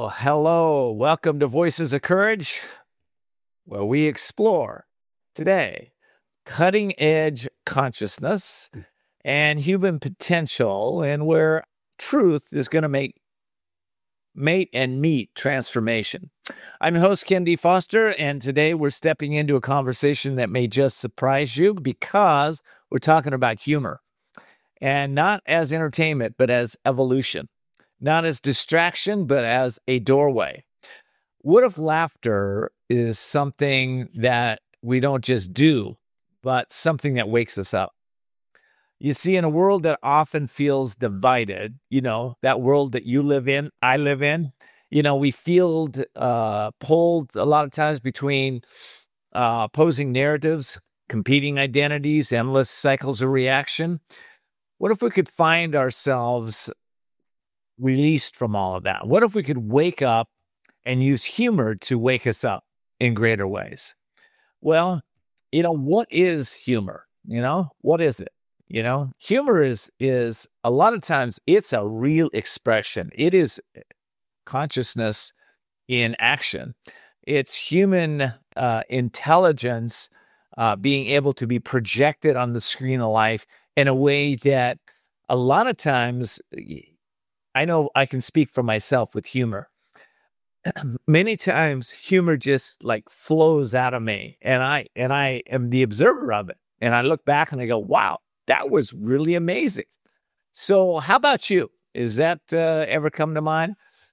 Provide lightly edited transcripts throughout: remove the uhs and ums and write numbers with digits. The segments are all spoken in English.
Well, hello. Welcome to Voices of Courage, where we explore today cutting edge consciousness and human potential, and where truth is going to mate and meet transformation. I'm your host, Ken D. Foster, and today we're stepping into a conversation that may just surprise you because we're talking about humor, and not as entertainment, but as evolution. Not as distraction, but as a doorway. What if laughter is something that we don't just do, but something that wakes us up? You see, in a world that often feels divided, that world that you live in, I live in, we feel pulled a lot of times between opposing narratives, competing identities, endless cycles of reaction. What if we could find ourselves released from all of that? What if we could wake up and use humor to wake us up in greater ways? Well, what is humor? What is it? Humor is a lot of times it's a real expression. It is consciousness in action. It's human intelligence being able to be projected on the screen of life in a way that a lot of times, I know I can speak for myself with humor. Many times humor just like flows out of me, and I am the observer of it. And I look back and I go, wow, that was really amazing. So how about you? Is that ever come to mind?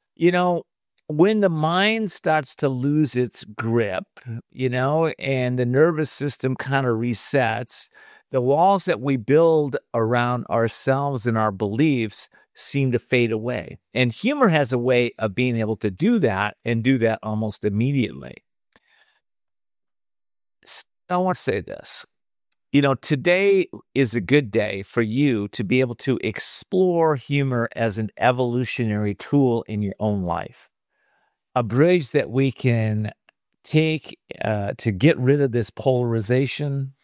When the mind starts to lose its grip, and the nervous system kind of resets, the walls that we build around ourselves and our beliefs seem to fade away. And humor has a way of being able to do that and do that almost immediately. So I want to say this. Today is a good day for you to be able to explore humor as an evolutionary tool in your own life. A bridge that we can take to get rid of this polarization,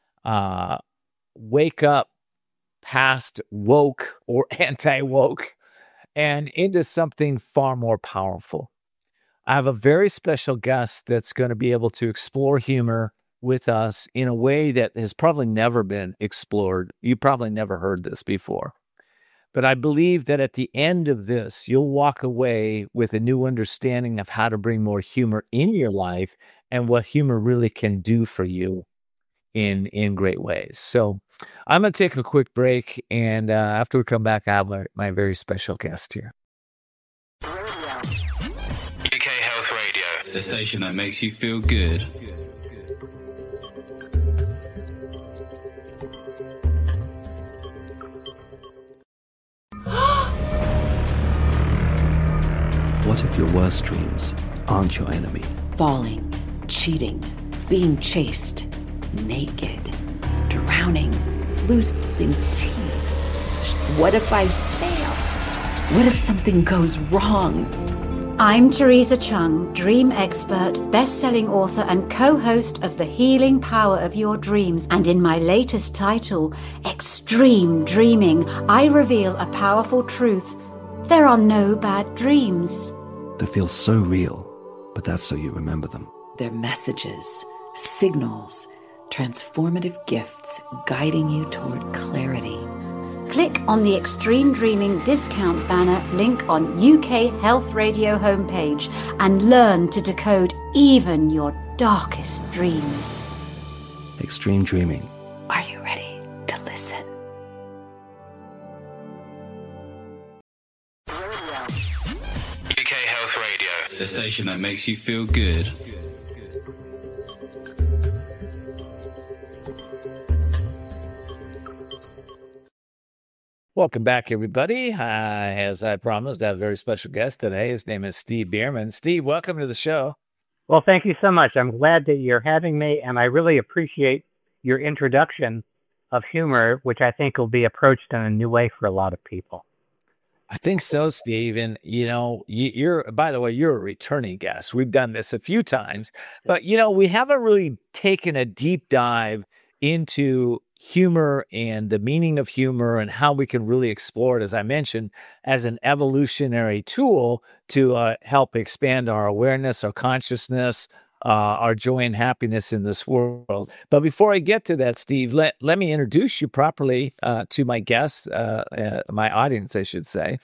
wake up past woke or anti-woke and into something far more powerful. I have a very special guest that's going to be able to explore humor with us in a way that has probably never been explored. You probably never heard this before. But I believe that at the end of this, you'll walk away with a new understanding of how to bring more humor in your life and what humor really can do for you in great ways. So I'm going to take a quick break, and after we come back, I have my very special guest here. UK Health Radio, the station that makes you feel good. What if your worst dreams aren't your enemy? Falling, cheating, being chased, naked, drowning, losing teeth. What if I fail? What if something goes wrong? I'm Teresa Chung, dream expert, best-selling author, and co-host of The Healing Power of Your Dreams. And in my latest title, Extreme Dreaming, I reveal a powerful truth. There are no bad dreams. They feel so real, but that's so you remember them. They're messages, signals, transformative gifts guiding you toward clarity. Click on the Extreme Dreaming discount banner link on UK Health Radio homepage and learn to decode even your darkest dreams. Extreme Dreaming. Are you ready to listen? UK Health Radio, the station that makes you feel good. Welcome back, everybody. As I promised, I have a very special guest today. His name is Steve Bierman. Steve, welcome to the show. Well, thank you so much. I'm glad that you're having me, and I really appreciate your introduction of humor, which I think will be approached in a new way for a lot of people. I think so, Steve. And, you're, by the way, you're a returning guest. We've done this a few times, but, we haven't really taken a deep dive into humor and the meaning of humor and how we can really explore it, as I mentioned, as an evolutionary tool to help expand our awareness, our consciousness, our joy and happiness in this world. But before I get to that, Steve, let me introduce you properly to my guests, my audience, I should say.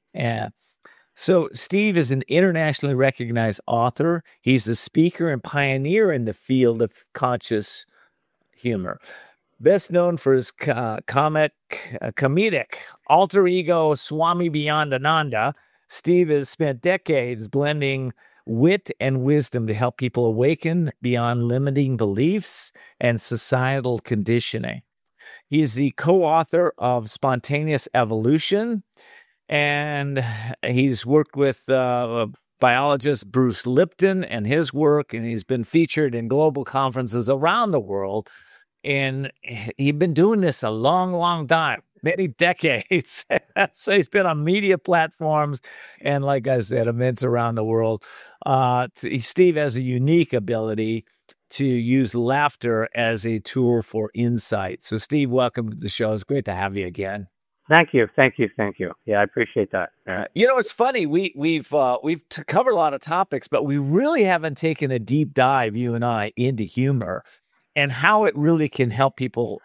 So Steve is an internationally recognized author. He's a speaker and pioneer in the field of conscious humor. Best known for his comedic alter ego, Swami Beyond Ananda, Steve has spent decades blending wit and wisdom to help people awaken beyond limiting beliefs and societal conditioning. He's the co-author of Spontaneous Evolution, and he's worked with biologist Bruce Lipton and his work, and he's been featured in global conferences around the world. And he's been doing this a long, long time, many decades. So he's been on media platforms and, like I said, events around the world. Steve has a unique ability to use laughter as a tool for insight. So, Steve, welcome to the show. It's great to have you again. Thank you. Yeah, I appreciate that. It's funny. We've covered a lot of topics, but we really haven't taken a deep dive, you and I, into humor and how it really can help people,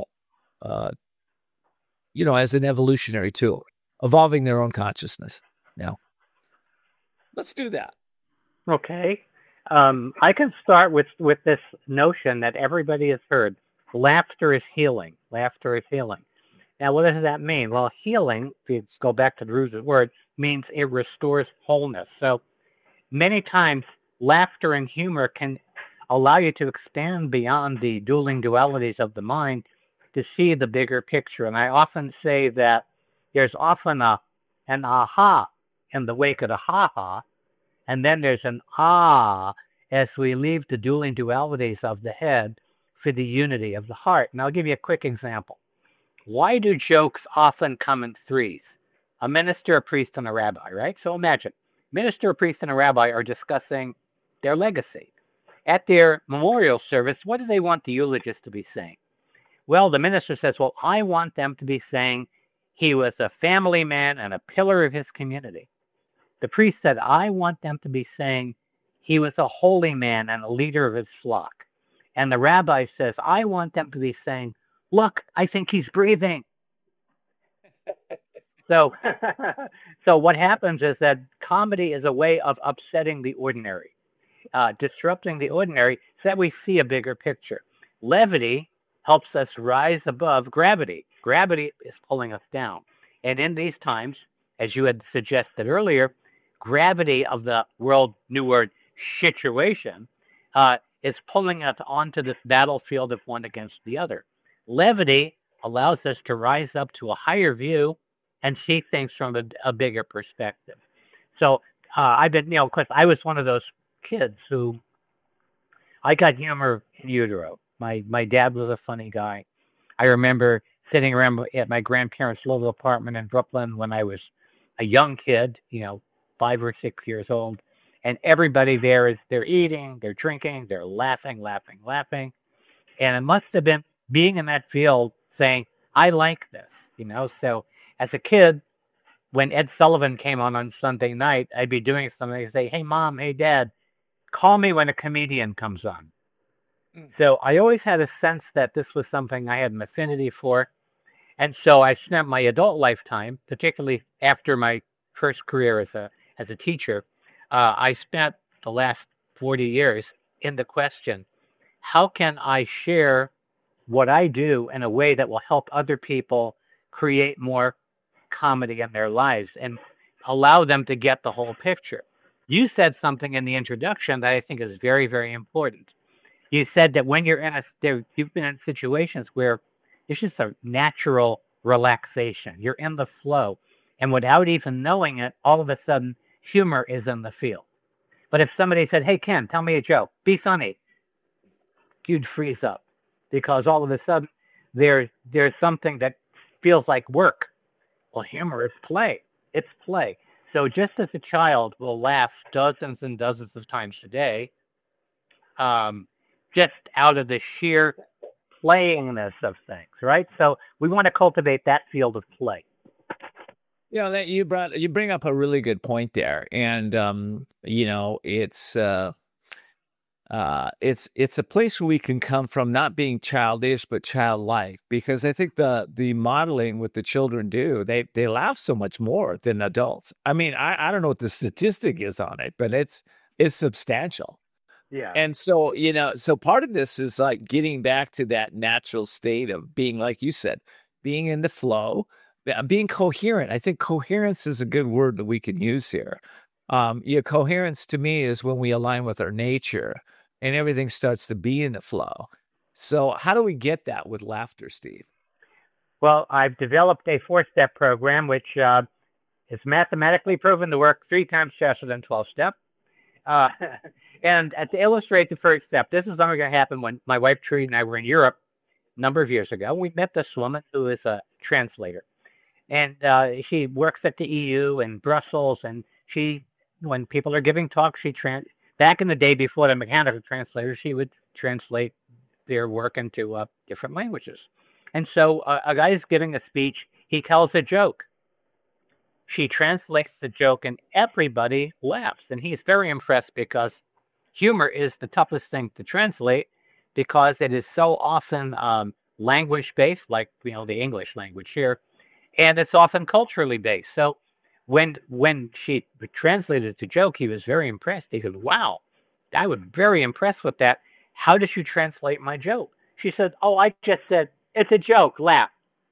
as an evolutionary tool, evolving their own consciousness. Now, let's do that. Okay. I can start with this notion that everybody has heard. Laughter is healing. Now, what does that mean? Well, healing, if you go back to the root of the word, means it restores wholeness. So many times, laughter and humor can allow you to expand beyond the dueling dualities of the mind to see the bigger picture. And I often say that there's often an aha in the wake of the ha-ha, and then there's an ah as we leave the dueling dualities of the head for the unity of the heart. And I'll give you a quick example. Why do jokes often come in threes? A minister, a priest, and a rabbi, right? So imagine, minister, a priest, and a rabbi are discussing their legacy. At their memorial service, what do they want the eulogist to be saying? Well, the minister says, well, I want them to be saying he was a family man and a pillar of his community. The priest said, I want them to be saying he was a holy man and a leader of his flock. And the rabbi says, I want them to be saying, look, I think he's breathing. So what happens is that comedy is a way of upsetting the ordinary, disrupting the ordinary so that we see a bigger picture. Levity helps us rise above gravity. Gravity is pulling us down. And in these times, as you had suggested earlier, gravity of the world, new word, situation, is pulling us onto the battlefield of one against the other. Levity allows us to rise up to a higher view and see things from a bigger perspective. So I've been, because I was one of those kids who, I got humor in utero. My dad was a funny guy. I remember sitting around at my grandparents' little apartment in Brooklyn when I was a young kid, 5 or 6 years old. And everybody there they're eating, they're drinking, they're laughing. And it must have been being in that field saying, I like this, So as a kid, when Ed Sullivan came on Sunday night, I'd be doing something. I'd say, hey, Mom, hey, Dad, call me when a comedian comes on. So I always had a sense that this was something I had an affinity for. And so I spent my adult lifetime, particularly after my first career as a teacher, I spent the last 40 years in the question, how can I share what I do in a way that will help other people create more comedy in their lives and allow them to get the whole picture? You said something in the introduction that I think is very, very important. You said that when you're you've been in situations where it's just a natural relaxation. You're in the flow. And without even knowing it, all of a sudden, humor is in the field. But if somebody said, hey, Ken, tell me a joke, be funny, you'd freeze up. Because all of a sudden, there's something that feels like work. Well, humor is play. It's play. So just as a child will laugh dozens and dozens of times a day, just out of the sheer playingness of things, right? So we want to cultivate that field of play. You know, that you bring up a really good point there, and it's a place where we can come from, not being childish but childlike, because I think the modeling what the children do, they laugh so much more than adults. I mean, I don't know what the statistic is on it, but it's substantial. Yeah. And so, so part of this is like getting back to that natural state of being, like you said, being in the flow, being coherent. I think coherence is a good word that we can use here. Coherence to me is when we align with our nature and everything starts to be in the flow. So how do we get that with laughter, Steve? Well, I've developed a 4-step program, which is mathematically proven to work 3 times faster than 12-step. And to illustrate the first step, this is only going to happen when my wife Trudy and I were in Europe a number of years ago. We met this woman who is a translator, and she works at the EU in Brussels. And when people are giving talks, back in the day before the mechanical translator, she would translate their work into different languages. And so a guy's giving a speech. He tells a joke. She translates the joke, and everybody laughs. And he's very impressed because humor is the toughest thing to translate because it is so often language-based, like the English language here, and it's often culturally based. So when she translated the joke, he was very impressed. He said, "Wow, I was very impressed with that. How did you translate my joke?" She said, "Oh, I just said, it's a joke, laugh."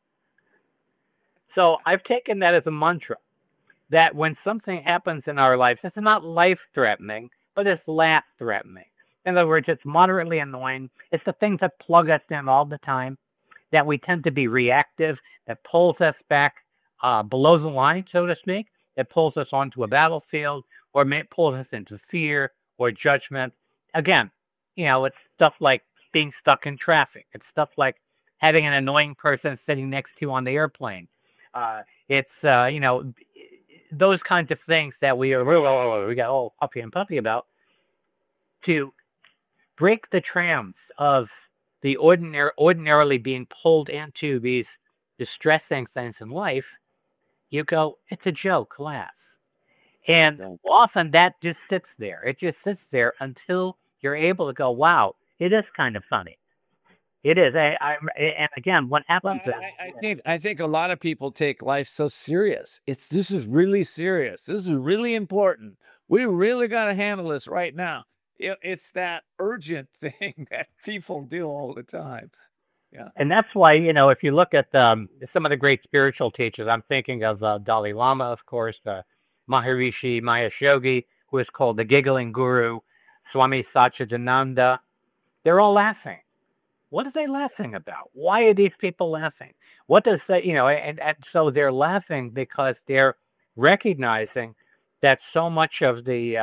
So I've taken that as a mantra, that when something happens in our lives, it's not life-threatening, but it's laugh-threatening. In other words, it's moderately annoying. It's the things that plug us in all the time, that we tend to be reactive, that pulls us back below the line, so to speak. It pulls us onto a battlefield, or pulls us into fear or judgment. Again, it's stuff like being stuck in traffic. It's stuff like having an annoying person sitting next to you on the airplane. It's those kinds of things that we got all uppy and puppy about. To break the trams of the ordinarily being pulled into these distressing things in life, you go, it's a joke, laugh. And often that just sits there. It just sits there until you're able to go, wow, it is kind of funny. It is. And again, what happens? I think a lot of people take life so serious. This is really serious. This is really important. We really got to handle this right now. It's that urgent thing that people do all the time. Yeah. And that's why, if you look at some of the great spiritual teachers, I'm thinking of Dalai Lama, of course, Maharishi Mahesh Yogi, who is called the Giggling Guru, Swami Satchidananda. They're all laughing. What are they laughing about? Why are these people laughing? What does that, and so they're laughing because they're recognizing that so much of the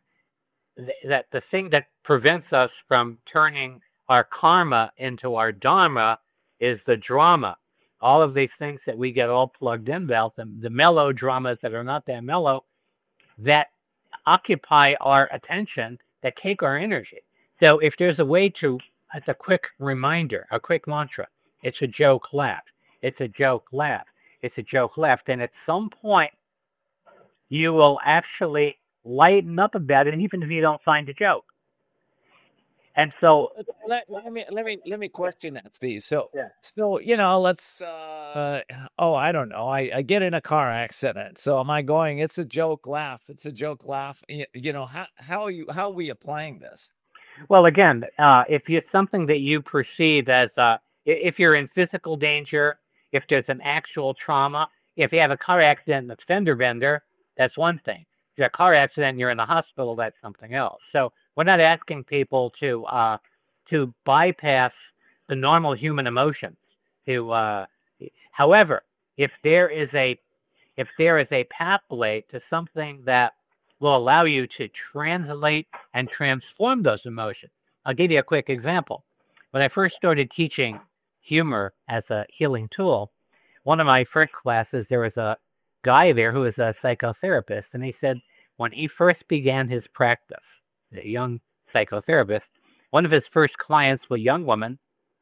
thing that prevents us from turning our karma into our dharma is the drama. All of these things that we get all plugged in about, the melodramas that are not that mellow, that occupy our attention, that take our energy. So if there's a way to, as a quick reminder, a quick mantra, it's a joke, laugh. It's a joke, laugh. It's a joke, laugh. And at some point, you will actually lighten up about it, even if you don't find a joke. And so let me question that, Steve. So Yeah. let's I don't know. I get in a car accident. So am I going, it's a joke, laugh. It's a joke, laugh. How are we applying this? Well, again, if it's something that you perceive as, if you're in physical danger, if there's an actual trauma, if you have a car accident and a fender bender, that's one thing. If you have a car accident and you're in the hospital, that's something else. So we're not asking people to bypass the normal human emotions. However, if there is a pathway to something that will allow you to translate and transform those emotions. I'll give you a quick example. When I first started teaching humor as a healing tool, one of my first classes, there was a guy there who was a psychotherapist, and he said when he first began his practice, a young psychotherapist, one of his first clients was a young woman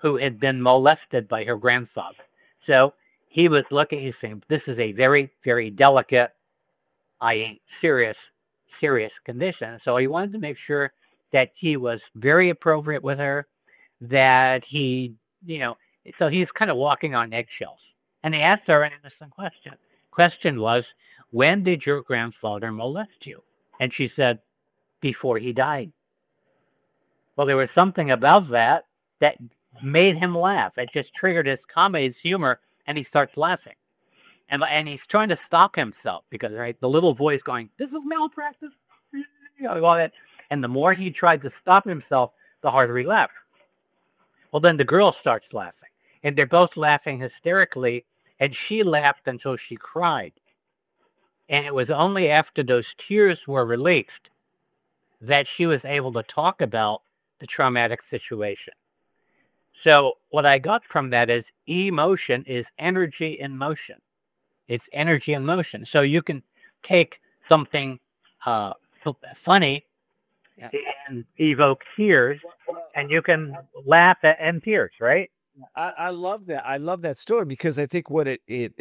who had been molested by her grandfather. So he was looking, he's saying, this is a very, very delicate, serious condition. So he wanted to make sure that he was very appropriate with her, that he, so he's kind of walking on eggshells. And he asked her an innocent question. Question was, when did your grandfather molest you? And she said, before he died. Well, there was something about that made him laugh. It just triggered his comedy, his humor, and he starts laughing. And he's trying to stop himself because, right, the little voice going, this is malpractice, all that. And the more he tried to stop himself, the harder he laughed. Well, then the girl starts laughing. And they're both laughing hysterically, and she laughed until she cried. And it was only after those tears were released that she was able to talk about the traumatic situation. So what I got from that is emotion is energy in motion. It's energy in motion. So you can take something funny and evoke tears, and you can laugh and tears, right? I love that. I love that story because I think what we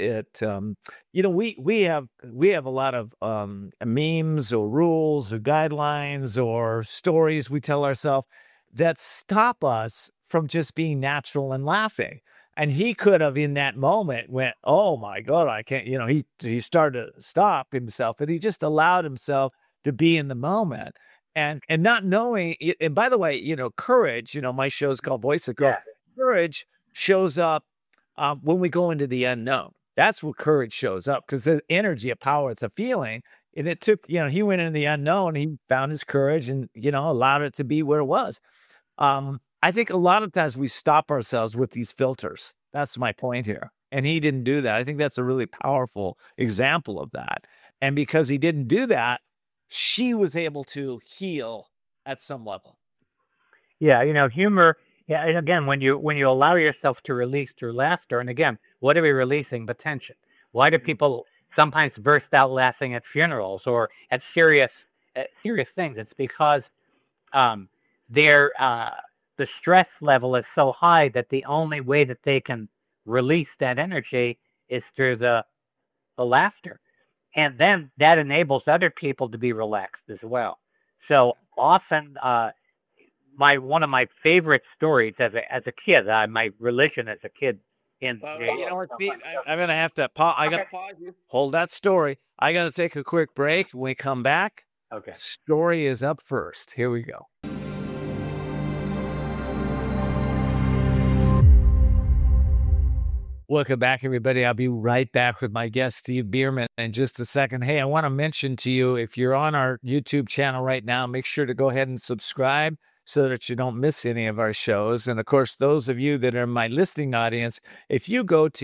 have a lot of memes or rules or guidelines or stories we tell ourselves that stop us from just being natural and laughing. And he could have in that moment went, oh my God, I can't, he started to stop himself, but he just allowed himself to be in the moment and not knowing. And by the way, courage, my show is called Voice of Courage. Yeah. Courage shows up when we go into the unknown. That's where courage shows up because the energy of power, it's a feeling. And it took, he went into the unknown, he found his courage and, allowed it to be where it was. I think a lot of times we stop ourselves with these filters. That's my point here. And he didn't do that. I think that's a really powerful example of that. And because he didn't do that, she was able to heal at some level. Yeah, humor. Yeah, and again, when you allow yourself to release through laughter, and again, what are we releasing? But tension. Why do people sometimes burst out laughing at funerals or at serious things? It's because the stress level is so high that the only way that they can release that energy is through the laughter. And then that enables other people to be relaxed as well. So often, one of my favorite stories as a kid, my religion as a kid. Steve, I'm going to have to pause. I got to pause you. Hold that story. I got to take a quick break. When we come back, okay. Story is up first. Here we go. Welcome back, everybody. I'll be right back with my guest, Steve Bierman, in just a second. Hey, I want to mention to you, if you're on our YouTube channel right now, make sure to go ahead and subscribe so that you don't miss any of our shows. And, of course, those of you that are in my listening audience, if you go to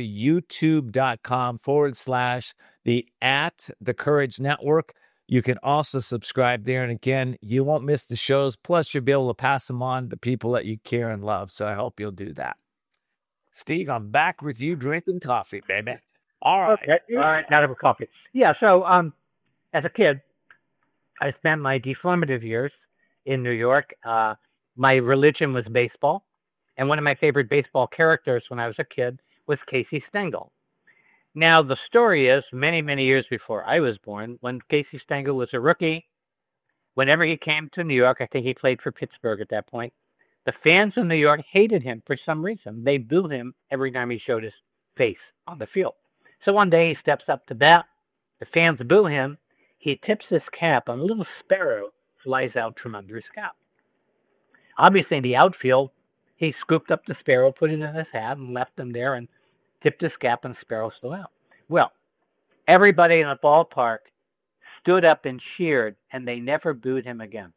youtube.com/the Courage Network, you can also subscribe there. And, again, you won't miss the shows. Plus, you'll be able to pass them on to people that you care and love. So I hope you'll do that. Steve, I'm back with you drinking coffee, baby. All right. Okay. All right. Now that we're coffee. Yeah. So, as a kid, I spent my deformative years in New York. My religion was baseball. And one of my favorite baseball characters when I was a kid was Casey Stengel. Now, the story is many, many years before I was born, when Casey Stengel was a rookie, whenever he came to New York, I think he played for Pittsburgh at that point, the fans in New York hated him for some reason. They booed him every time he showed his face on the field. So one day he steps up to bat. The fans boo him. He tips his cap, and a little sparrow flies out from under his cap. Obviously, in the outfield, he scooped up the sparrow, put it in his hat, and left him there and tipped his cap, and the sparrow flew out. Well, everybody in the ballpark stood up and cheered, and they never booed him again.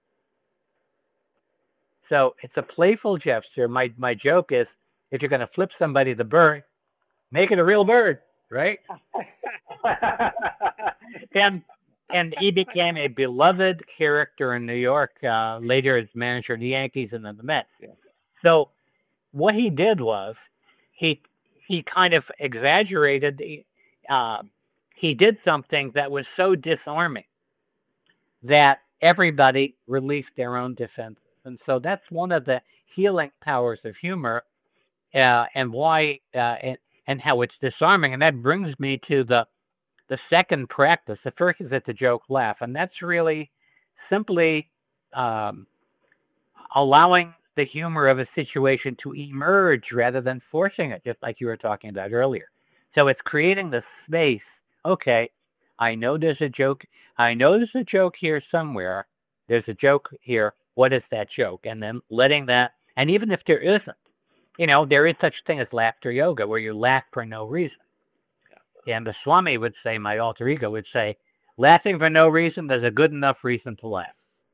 So it's a playful gesture. My joke is, if you're going to flip somebody the bird, make it a real bird, right? and he became a beloved character in New York, later as manager of the Yankees and then the Mets. Yeah. So what he did was he kind of exaggerated. He did something that was so disarming that everybody released their own defense. And so that's one of the healing powers of humor, and why and how it's disarming. And that brings me to the second practice. The first is the joke laugh, and that's really simply allowing the humor of a situation to emerge rather than forcing it, just like you were talking about earlier. So it's creating the space. Okay, I know there's a joke. I know there's a joke here somewhere. There's a joke here. What is that joke? And then letting that, and even if there isn't, there is such thing as laughter yoga, where you laugh for no reason. And the Swami would say, my alter ego would say, laughing for no reason, there's a good enough reason to laugh.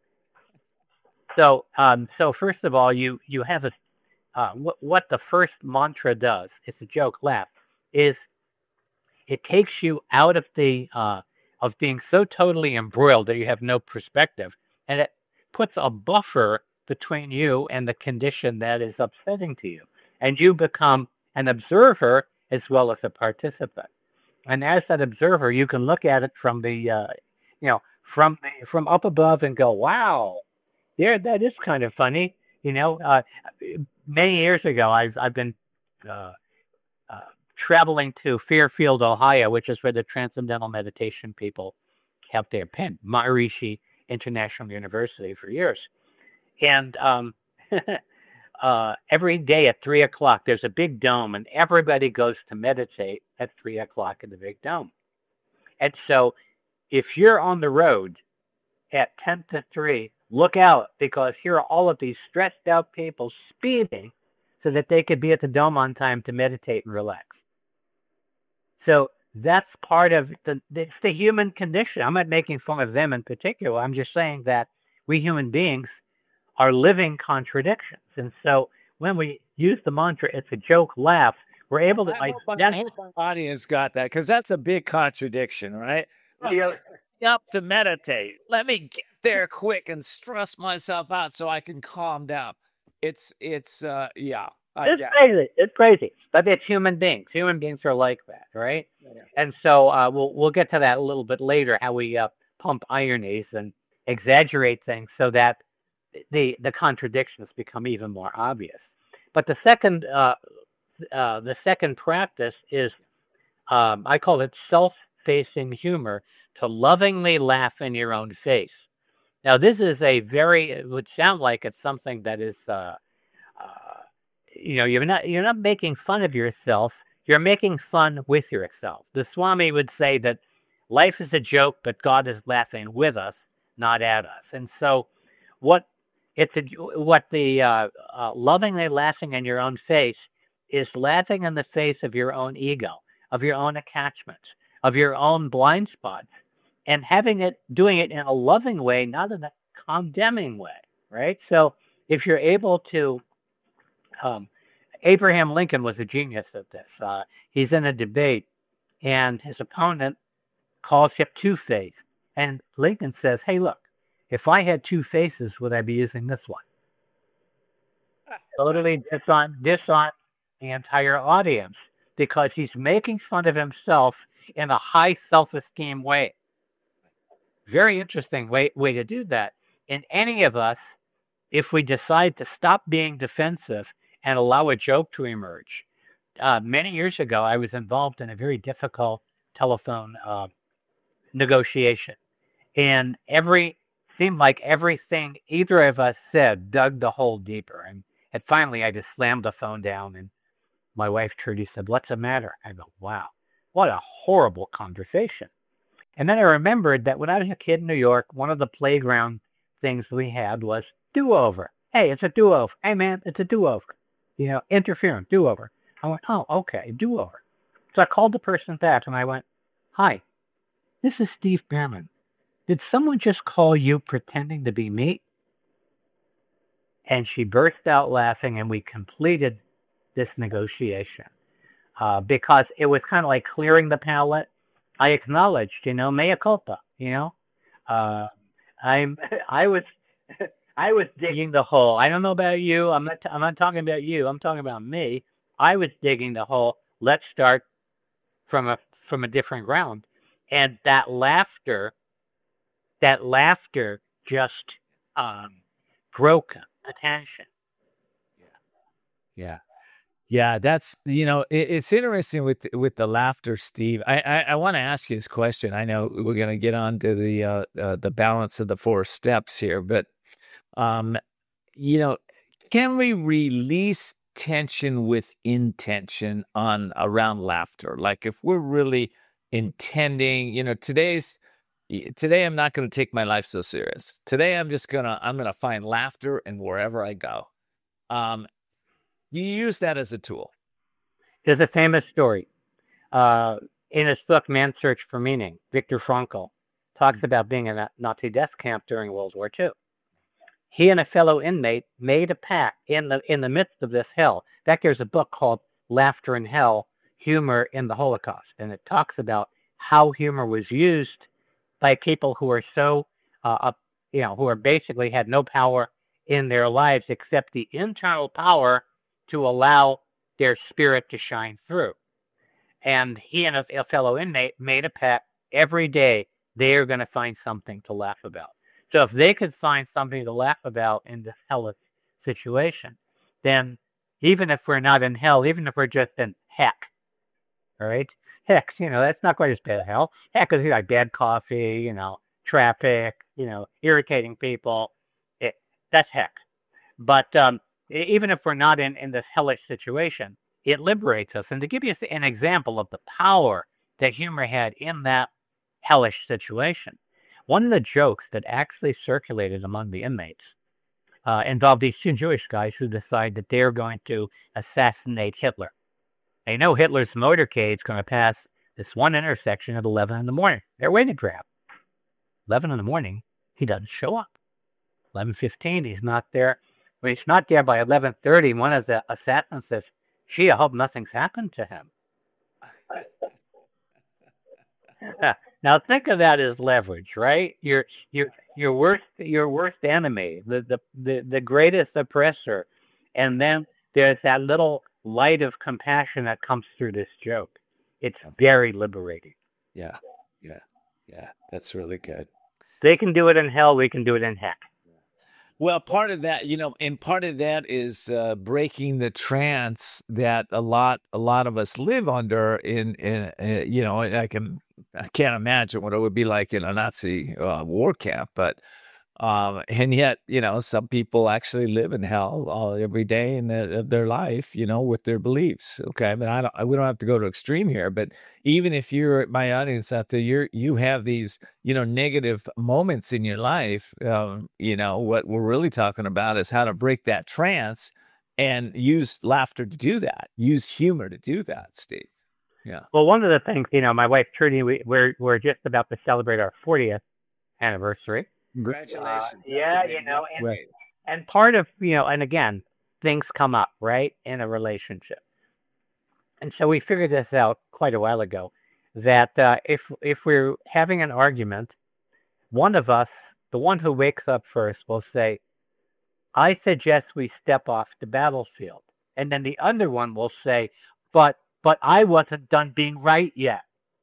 So, so first of all, you have what the first mantra does, it's a joke laugh, is it takes you out of the of being so totally embroiled that you have no perspective, and it puts a buffer between you and the condition that is upsetting to you, and you become an observer as well as a participant. And as that observer, you can look at it from the from up above and go, wow, there, that is kind of funny. Many years ago, I've been traveling to Fairfield, Ohio, which is where the Transcendental Meditation people have their pen, Maharishi International University, for years. And every day at 3 o'clock, there's a big dome, and everybody goes to meditate at 3 o'clock in the big dome. And so if you're on the road at 10 to 3, look out, because here are all of these stressed out people speeding so that they could be at the dome on time to meditate and relax. So that's part of the human condition. I'm not making fun of them in particular. I'm just saying that we human beings are living contradictions. And so when we use the mantra, it's a joke laugh, we're able to... I hope our audience got that, because that's a big contradiction, right? Up to meditate. Let me get there quick and stress myself out so I can calm down. It's crazy. It's crazy. But it's human beings. Human beings are like that, right? Yeah. And so we'll get to that a little bit later, how we pump ironies and exaggerate things so that the contradictions become even more obvious. But the second practice is, I call it self-facing humor, to lovingly laugh in your own face. Now, this is it would sound like it's something that is, you're not making fun of yourself. You're making fun with yourself. The Swami would say that life is a joke, but God is laughing with us, not at us. And so, what the lovingly laughing in your own face is laughing in the face of your own ego, of your own attachments, of your own blind spots, and doing it in a loving way, not in a condemning way, right? So if you're able to, Abraham Lincoln was a genius at this. He's in a debate, and his opponent calls him two-faced. And Lincoln says, hey, look, if I had two faces, would I be using this one? Totally disarm the entire audience, because he's making fun of himself in a high self-esteem way. Very interesting way to do that. In any of us, if we decide to stop being defensive and allow a joke to emerge. Many years ago, I was involved in a very difficult telephone negotiation. And seemed like everything either of us said dug the hole deeper. And finally, I just slammed the phone down, and my wife Trudy said, what's the matter? I go, wow, what a horrible conversation. And then I remembered that when I was a kid in New York, one of the playground things we had was do-over. Hey, it's a do-over. Hey, man, it's a do-over. Interference, do-over. I went, oh, okay, do-over. So I called the person back, and I went, hi, this is Steve Behrman. Did someone just call you pretending to be me? And she burst out laughing, and we completed this negotiation because it was kind of like clearing the palate. I acknowledged, mea culpa. I was digging the hole. I don't know about you. I'm not talking about you. I'm talking about me. I was digging the hole. Let's start from a different ground. And that laughter just broke attention. Yeah. Yeah, that's it's interesting with the laughter, Steve. I want to ask you this question. I know we're going to get on to the balance of the 4 steps here, but um, can we release tension with intention around laughter? Like if we're really intending, today I'm not going to take my life so serious. Today I'm gonna find laughter in wherever I go. Do you use that as a tool? There's a famous story. In his book, Man's Search for Meaning, Viktor Frankl talks about being in a Nazi death camp during World War II. He and a fellow inmate made a pact in the midst of this hell. In fact, there's a book called Laughter in Hell, Humor in the Holocaust, and it talks about how humor was used by people who are so, who are basically had no power in their lives except the internal power to allow their spirit to shine through. And he and a fellow inmate made a pact every day they are going to find something to laugh about. So if they could find something to laugh about in this hellish situation, then even if we're not in hell, even if we're just in heck, all right? Heck, that's not quite as bad as hell. Heck is like bad coffee, traffic, irritating people. That's heck. But even if we're not in this hellish situation, it liberates us. And to give you an example of the power that humor had in that hellish situation, one of the jokes that actually circulated among the inmates involved these 2 Jewish guys who decide that they're going to assassinate Hitler. They know Hitler's motorcade's going to pass this one intersection at 11 in the morning. They're waiting for him. 11 in the morning, he doesn't show up. 11:15, he's not there. When he's not there by 11:30, one of the assassins says, "Gee, I hope nothing's happened to him." Now think of that as leverage, right? Your worst enemy, the greatest oppressor, and then there's that little light of compassion that comes through this joke. It's very liberating. Yeah. That's really good. They can do it in hell. We can do it in heck. Well, part of that, and part of that is breaking the trance that a lot of us live under. I can't imagine what it would be like in a Nazi war camp, but and yet, some people actually live in hell every day in their life, with their beliefs. Okay, but we don't have to go to extreme here. But even if you're my audience out there, you have these, negative moments in your life. What we're really talking about is how to break that trance and use laughter to do that. Use humor to do that, Steve. Yeah. Well, one of the things, my wife Trudy, we're just about to celebrate our 40th anniversary. Congratulations. And part of, and again, things come up, right, in a relationship. And so we figured this out quite a while ago, that if we're having an argument, one of us, the one who wakes up first, will say, "I suggest we step off the battlefield." And then the other one will say, but I wasn't done being right yet.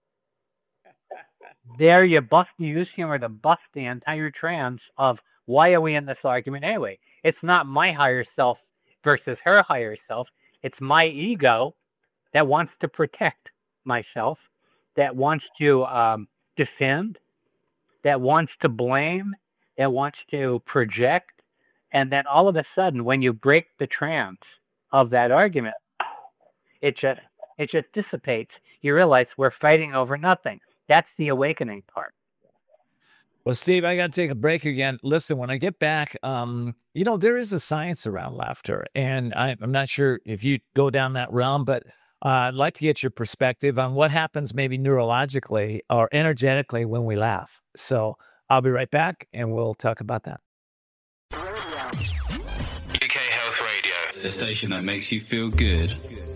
There you use humor to bust the entire trance of why are we in this argument anyway? It's not my higher self versus her higher self. It's my ego that wants to protect myself, that wants to defend, that wants to blame, that wants to project. And then all of a sudden, when you break the trance of that argument, it just dissipates. You realize we're fighting over nothing. That's the awakening part. Well, Steve, I got to take a break again. Listen, when I get back, there is a science around laughter, and I'm not sure if you go down that realm, but I'd like to get your perspective on what happens maybe neurologically or energetically when we laugh. So I'll be right back, and we'll talk about that. UK Health Radio, the station that makes you feel good.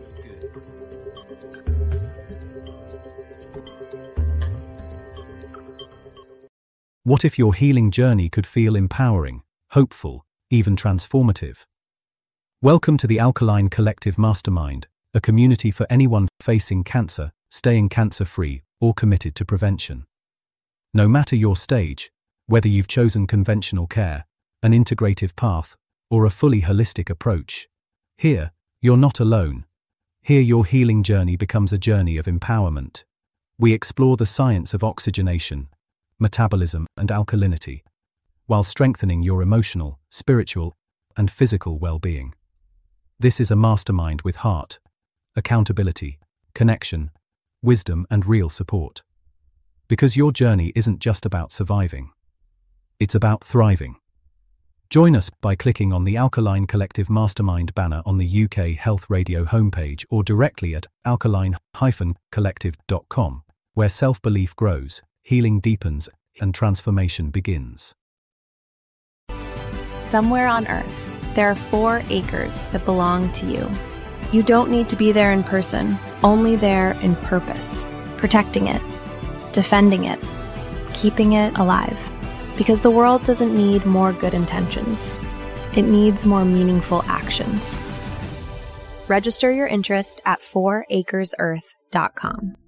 What if your healing journey could feel empowering, hopeful, even transformative? Welcome to the Alkaline Collective Mastermind, a community for anyone facing cancer, staying cancer-free, or committed to prevention. No matter your stage, whether you've chosen conventional care, an integrative path, or a fully holistic approach, here, you're not alone. Here your healing journey becomes a journey of empowerment. We explore the science of oxygenation, metabolism, and alkalinity, while strengthening your emotional, spiritual, and physical well-being. This is a mastermind with heart, accountability, connection, wisdom, and real support. Because your journey isn't just about surviving. It's about thriving. Join us by clicking on the Alkaline Collective Mastermind banner on the UK Health Radio homepage or directly at alkaline-collective.com, where self-belief grows, healing deepens, and transformation begins. Somewhere on Earth, there are 4 acres that belong to you. You don't need to be there in person, only there in purpose, protecting it, defending it, keeping it alive. Because the world doesn't need more good intentions. It needs more meaningful actions. Register your interest at 4acresearth.com.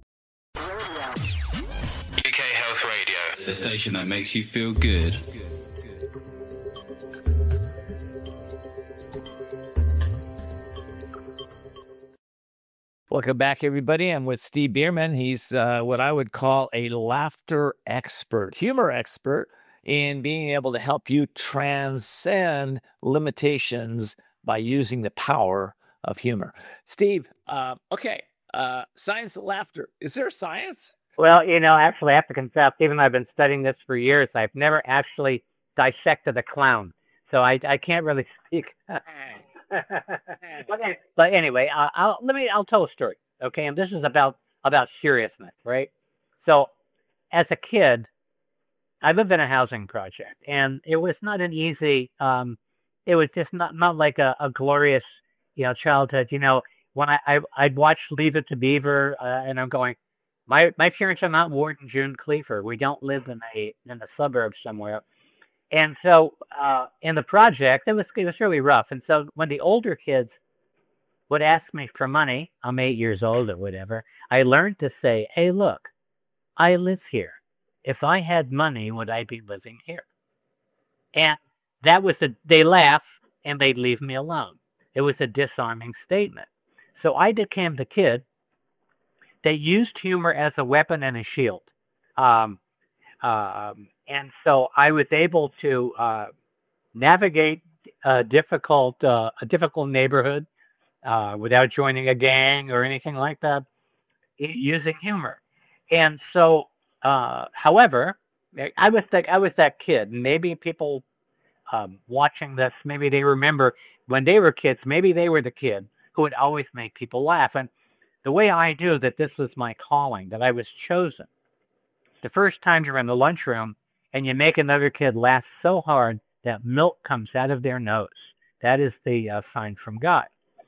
UK Health Radio, the station that makes you feel good. Welcome back, everybody. I'm with Steve Bierman. He's what I would call a laughter expert, humor expert, in being able to help you transcend limitations by using the power of humor. Steve, science of laughter. Is there science? Well, actually, I have to confess, even though I've been studying this for years, I've never actually dissected a clown. So I can't really speak. But anyway, I'll tell a story, okay? And this is about seriousness, right? So, as a kid, I lived in a housing project, and it was not an easy. It was just not like a glorious, childhood. When I'd watch Leave It to Beaver, and I'm going, my parents are not Ward and June Cleaver. We don't live in the suburbs somewhere. And so in the project, it was really rough. And so when the older kids would ask me for money, I'm 8 years old or whatever, I learned to say, hey, look, I live here. If I had money, would I be living here? And that was they laugh and they'd leave me alone. It was a disarming statement. So I became the kid that used humor as a weapon and a shield. And so I was able to navigate a difficult neighborhood without joining a gang or anything like that, using humor. And so, however, I was that kid. Maybe people watching this, maybe they remember when they were kids. Maybe they were the kid who would always make people laugh. And the way I knew that this was my calling, that I was chosen, the first time you're in the lunchroom and you make another kid laugh so hard that milk comes out of their nose, that is the sign from God.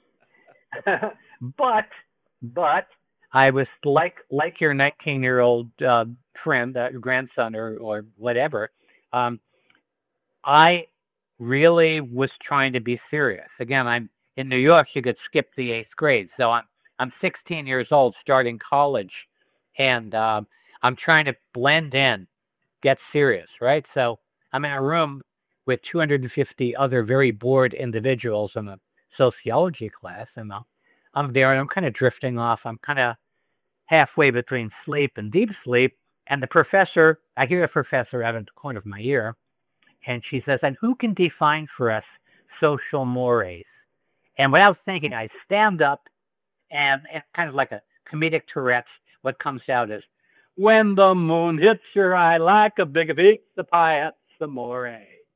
But I was like your 19-year-old friend, grandson, or whatever. I really was trying to be serious. Again, I'm in New York. You could skip the 8th grade, so I'm 16 years old, starting college, and I'm trying to blend in, get serious, right? So I'm in a room with 250 other very bored individuals in a sociology class, and I'm there, and I'm kind of drifting off. I'm kind of halfway between sleep and deep sleep, and I hear a professor out of the corner of my ear, and she says, and who can define for us social mores? And what I was thinking, I stand up, and kind of like a comedic Tourette's, what comes out is, when the moon hits your eye like a big pizza pie at the more.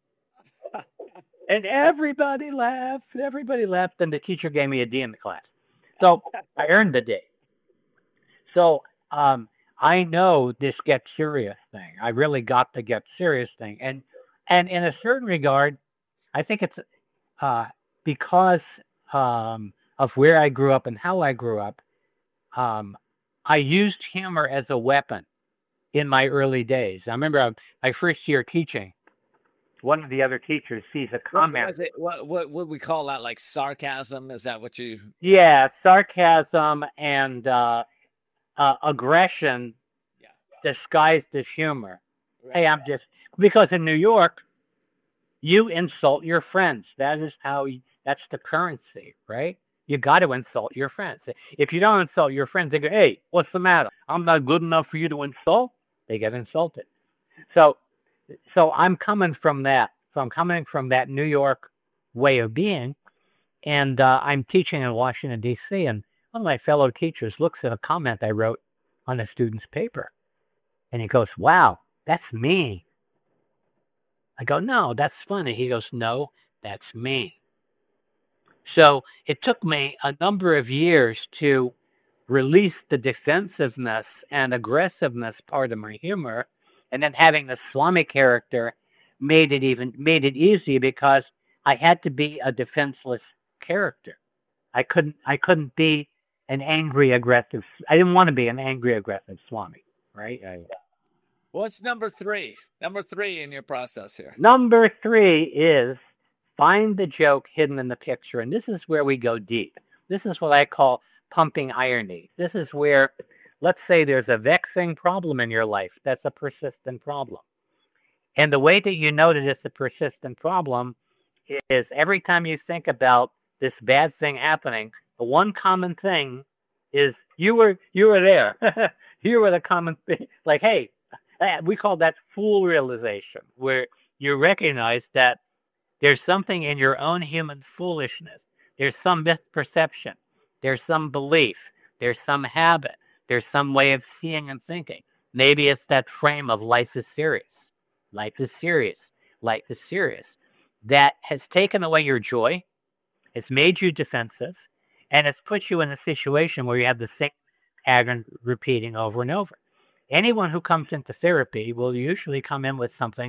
And everybody laughed, and the teacher gave me a D in the class. So I earned the D. So I know this get serious thing. I really got the get serious thing. And in a certain regard, I think it's because of where I grew up and how I grew up, I used humor as a weapon in my early days. I remember my first year teaching, one of the other teachers sees a comment. What would we call that? Like sarcasm? Is that what you? Yeah, sarcasm and aggression disguised as humor. Right. Hey, because in New York, you insult your friends. That's the currency, right? You got to insult your friends. If you don't insult your friends, they go, hey, what's the matter? I'm not good enough for you to insult. They get insulted. So I'm coming from that. So I'm coming from that New York way of being. And I'm teaching in Washington, D.C. And one of my fellow teachers looks at a comment I wrote on a student's paper. And he goes, wow, that's me. I go, no, that's funny. He goes, no, that's me. So it took me a number of years to release the defensiveness and aggressiveness part of my humor. And then having the Swami character made it easy because I had to be a defenseless character. I couldn't be an angry, aggressive. I didn't want to be an angry, aggressive Swami, right? Yeah. What's number 3? Number 3 in your process here. Number 3 is find the joke hidden in the picture. And this is where we go deep. This is what I call pumping irony. This is where, let's say there's a vexing problem in your life. That's a persistent problem. And the way that you know that it's a persistent problem is every time you think about this bad thing happening, the one common thing is you were there. You were the common thing. Like, hey, we call that fool realization, where you recognize that there's something in your own human foolishness. There's some misperception. There's some belief. There's some habit. There's some way of seeing and thinking. Maybe it's that frame of life is serious. Life is serious. Life is serious. That has taken away your joy. It's made you defensive. And it's put you in a situation where you have the same pattern repeating over and over. Anyone who comes into therapy will usually come in with something,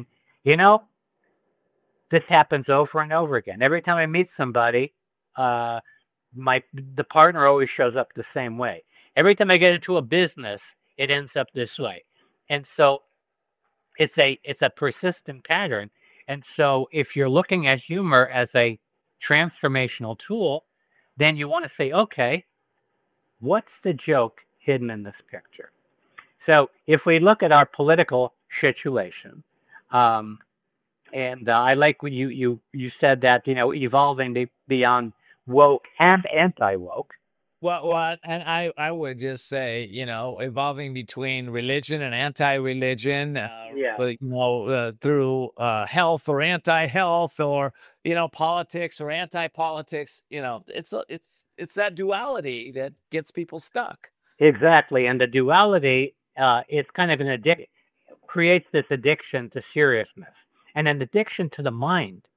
this happens over and over again. Every time I meet somebody, the partner always shows up the same way. Every time I get into a business, it ends up this way. And so it's a persistent pattern. And so if you're looking at humor as a transformational tool, then you want to say, okay, what's the joke hidden in this picture? So if we look at our political situation, and I like when you said that, evolving beyond woke and anti-woke. Well, and I would just say, evolving between religion and anti-religion, through health or anti-health, or politics or anti-politics. It's that duality that gets people stuck. Exactly, and the duality, it's kind of an addiction, creates this addiction to seriousness, and an addiction to the mind,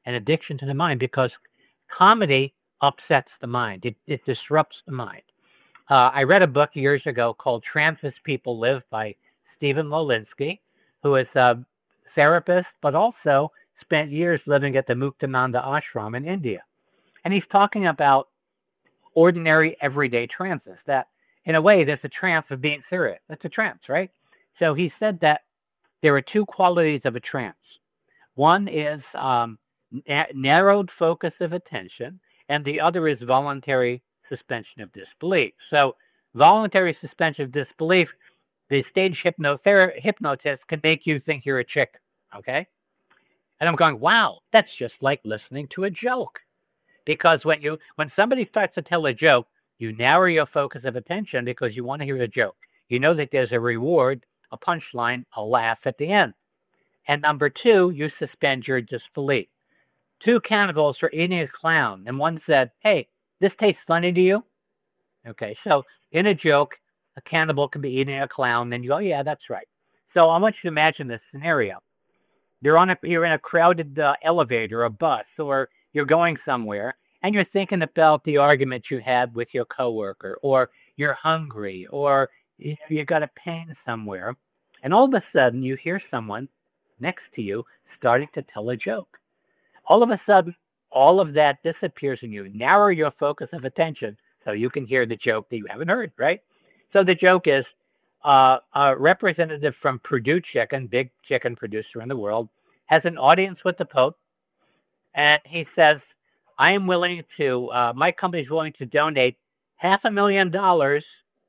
because comedy upsets the mind. It disrupts the mind. I read a book years ago called Trampist People Live by Stephen Molinsky, who is a therapist, but also spent years living at the Muktananda ashram in India. And he's talking about ordinary, everyday trances, that in a way, there's a trance of being serious. That's a trance, right? So he said that there are 2 qualities of a trance. One is narrowed focus of attention, and the other is voluntary suspension of disbelief. So voluntary suspension of disbelief, the stage hypnotist can make you think you're a chick, okay? And I'm going, wow, that's just like listening to a joke. Because when somebody starts to tell a joke, you narrow your focus of attention because you want to hear the joke. You know that there's a reward, a punchline, a laugh at the end. And number 2, you suspend your disbelief. 2 cannibals were eating a clown, and one said, hey, this tastes funny to you? Okay, so in a joke, a cannibal can be eating a clown, and you go, yeah, that's right. So I want you to imagine this scenario. You're in a crowded elevator, a bus, or you're going somewhere, and you're thinking about the argument you had with your coworker, or you're hungry, or you got a pain somewhere, and all of a sudden you hear someone next to you starting to tell a joke. All of a sudden, all of that disappears and you narrow your focus of attention so you can hear the joke that you haven't heard, right? So the joke is a representative from Purdue Chicken, big chicken producer in the world, has an audience with the Pope, and he says, I am willing to, my company is willing to donate $500,000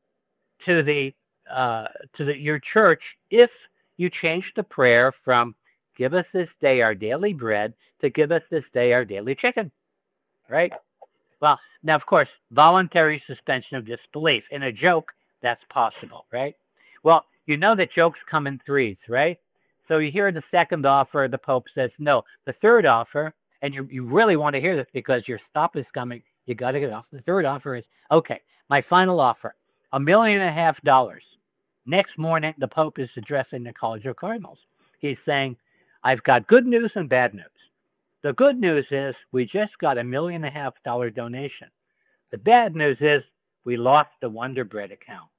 to your church if you change the prayer from give us this day our daily bread to give us this day our daily chicken, right? Well, now, of course, voluntary suspension of disbelief. In a joke, that's possible, right? Well, you know that jokes come in threes, right? So you hear the second offer, the Pope says no. The third offer, and you really want to hear this because your stop is coming, you got to get off. The third offer is, okay, my final offer, $1.5 million. Next morning, the Pope is addressing the College of Cardinals. He's saying, I've got good news and bad news. The good news is we just got $1.5 million donation. The bad news is we lost the Wonder Bread account.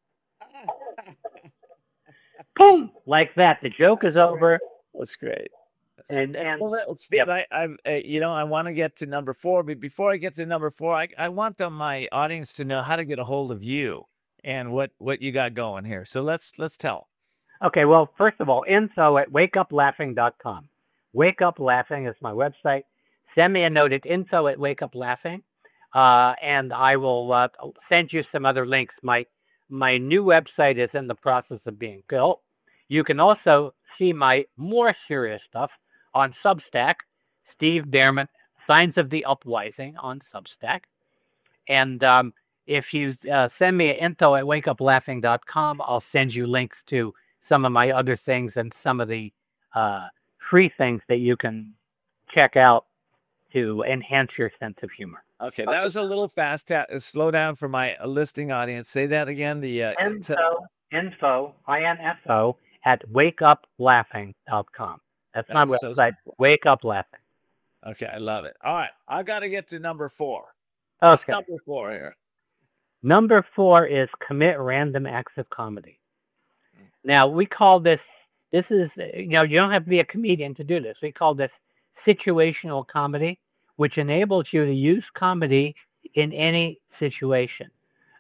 Boom! Like that. The joke is over. That's great. And well, Steve, I want to get to number 4, but before I get to number 4, I want my audience to know how to get a hold of you and what you got going here. So let's tell. Okay, well, first of all, info@wakeuplaughing.com. Wake Up Laughing is my website. Send me a note at info@wakeuplaughing, and I will send you some other links. My new website is in the process of being built. You can also see my more serious stuff on Substack, Steve Behrman, Signs of the Uprising on Substack. And if you send me at info@wakeuplaughing.com, I'll send you links to some of my other things and some of the free things that you can check out to enhance your sense of humor. Okay, that was a little fast. Slow down for my listening audience. Say that again. The info at wakeuplaughing.com. That's my website. Wake Up Laughing. Okay, I love it. All right, I got to get to number 4. Okay. What's number 4 here? Number 4 is commit random acts of comedy. Now, we call this is, you don't have to be a comedian to do this. We call this situational comedy, which enables you to use comedy in any situation.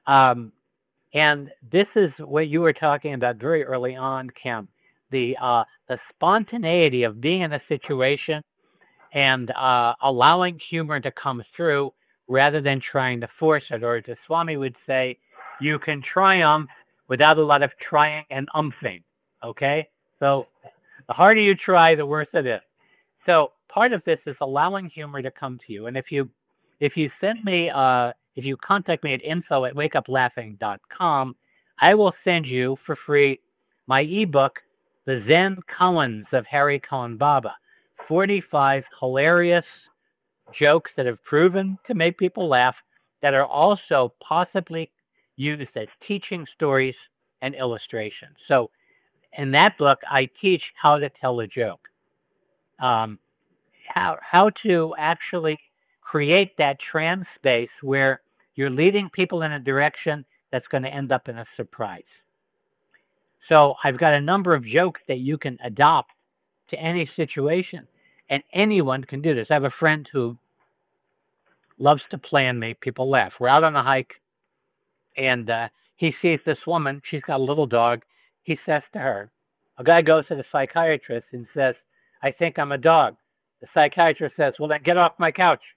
And this is what you were talking about very early on, Kim, the spontaneity of being in a situation and allowing humor to come through rather than trying to force it. Or as Swami would say, you can triumph without a lot of trying and umphing, okay? So the harder you try, the worse it is. So part of this is allowing humor to come to you. And if you send me, if you contact me at info@wakeuplaughing.com, I will send you for free my ebook, The Zen Koans of Harry Cohen Baba. 45 hilarious jokes that have proven to make people laugh that are also possibly used as teaching stories and illustrations. So in that book, I teach how to tell a joke, how to actually create that trance space where you're leading people in a direction that's going to end up in a surprise. So I've got a number of jokes that you can adopt to any situation, and anyone can do this. I have a friend who loves to play and make people laugh. We're out on a hike, and he sees this woman. She's got a little dog. He says to her, a guy goes to the psychiatrist and says, I think I'm a dog. The psychiatrist says, well, then get off my couch.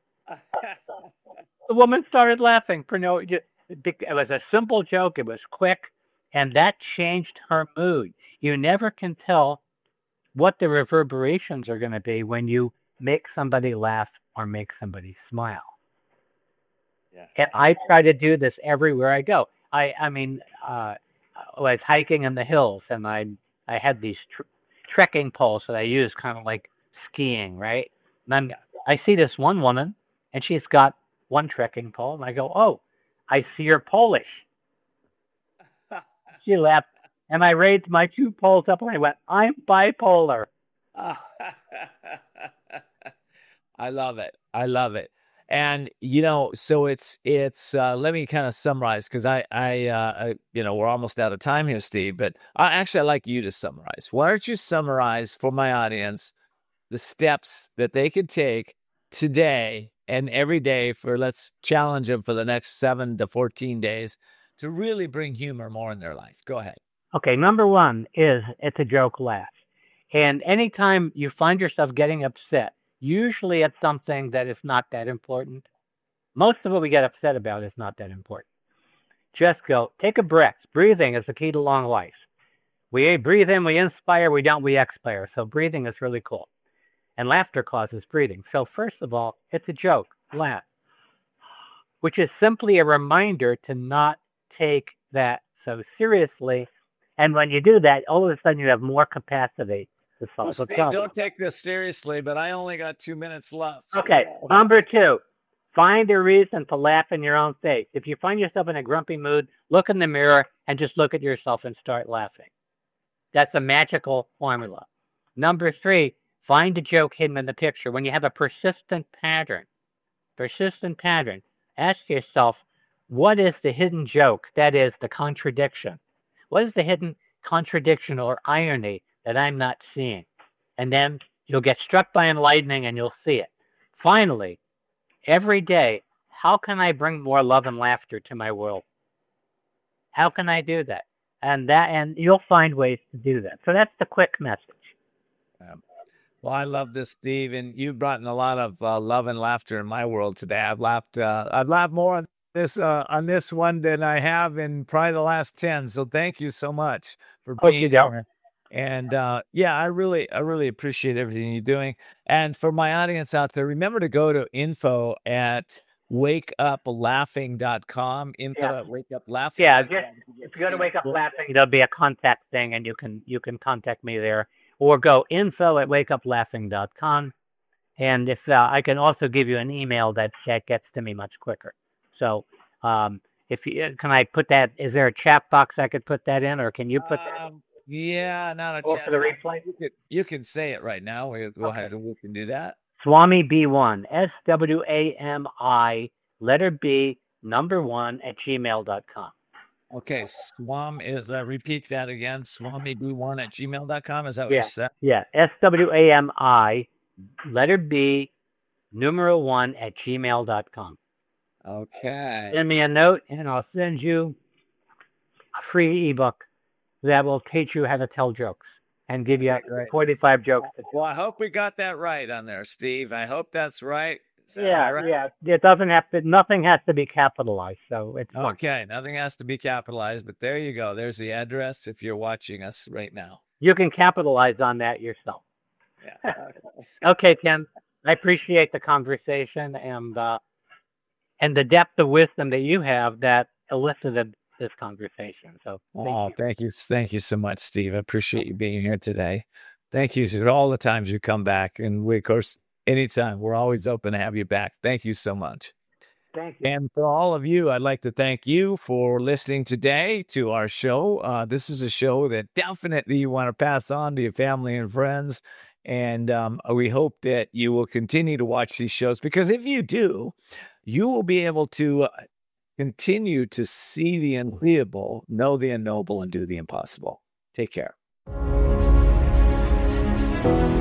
The woman started laughing. It was a simple joke. It was quick, and that changed her mood. You never can tell what the reverberations are going to be when you make somebody laugh or make somebody smile. Yeah. And I try to do this everywhere I go. I was hiking in the hills, and I had these trekking poles that I use kind of like skiing, right? And I see this one woman, and she's got one trekking pole, and I go, oh, I see you're Polish. She laughed, and I raised my 2 poles up, and I went, I'm bipolar. I love it. I love it. And, so it's let me kind of summarize, because we're almost out of time here, Steve, but I'd like you to summarize. Why don't you summarize for my audience the steps that they could take today and every day let's challenge them for the next 7 to 14 days to really bring humor more in their life. Go ahead. Okay. Number 1 is it's a joke laugh. And anytime you find yourself getting upset, usually it's something that is not that important. Most of what we get upset about is not that important. Just go, take a breath. Breathing is the key to long life. We breathe in, we inspire, we don't, we expire. So breathing is really cool. And laughter causes breathing. So first of all, it's a joke. Laugh. which is simply a reminder to not take that so seriously. And when you do that, all of a sudden you have more capacity to solve the Steve, problem. don't take this seriously, but I only got 2 minutes left. Okay, number 2, find a reason to laugh in your own face. If you find yourself in a grumpy mood, look in the mirror and just look at yourself and start laughing. That's a magical formula. Number 3, find a joke hidden in the picture. When you have a persistent pattern, ask yourself, what is the hidden joke? That is the contradiction. What is the hidden contradiction or irony that I'm not seeing? And then you'll get struck by enlightening and you'll see it. Finally, every day, how can I bring more love and laughter to my world? How can I do that? And you'll find ways to do that. So that's the quick message. Well, I love this, Steve, and you've brought in a lot of love and laughter in my world today. I've laughed more on this one than I have in probably the last 10. So thank you so much for being here. And I really appreciate everything you're doing. And for my audience out there, remember to go to info@wakeuplaughing.com. Info@wakeuplaughing. Yeah, just if you go to Wake Up Laughing, there'll be a contact thing, and you can contact me there, or go info@wakeuplaughing.com. And if I can also give you an email that gets to me much quicker. So if you can, I put that? Is there a chat box I could put that in, or can you put that? Yeah, not a Or chat. for the replay? You can say it right now. Go ahead and we can do that. Swami B1, SWAMI, letter B, number 1 @gmail.com. Okay, Swam is, repeat that again, SwamiB1 @gmail.com. Is that what you said? Yeah, SWAMI, letter B, numeral 1 @gmail.com. Okay. Send me a note, and I'll send you a free ebook that will teach you how to tell jokes and give you 45 jokes. Well, I hope we got that right on there, Steve. I hope that's right. Yeah. It doesn't have to. Nothing has to be capitalized, so it's fine. Okay. Nothing has to be capitalized, but there you go. There's the address if you're watching us right now. You can capitalize on that yourself. Yeah. Okay, Tim. I appreciate the conversation and the depth of wisdom that you have that elicited this conversation. So thank you so much, Steve. I appreciate you being here today. Thank you for all the times you come back, and we, of course, anytime we're always open to have you back. Thank you so much. Thank you. And for all of you, I'd like to thank you for listening today to our show. This is a show that definitely you want to pass on to your family and friends. And we hope that you will continue to watch these shows, because if you do, you will be able to continue to see the unseenable, know the unknowable, and do the impossible. Take care.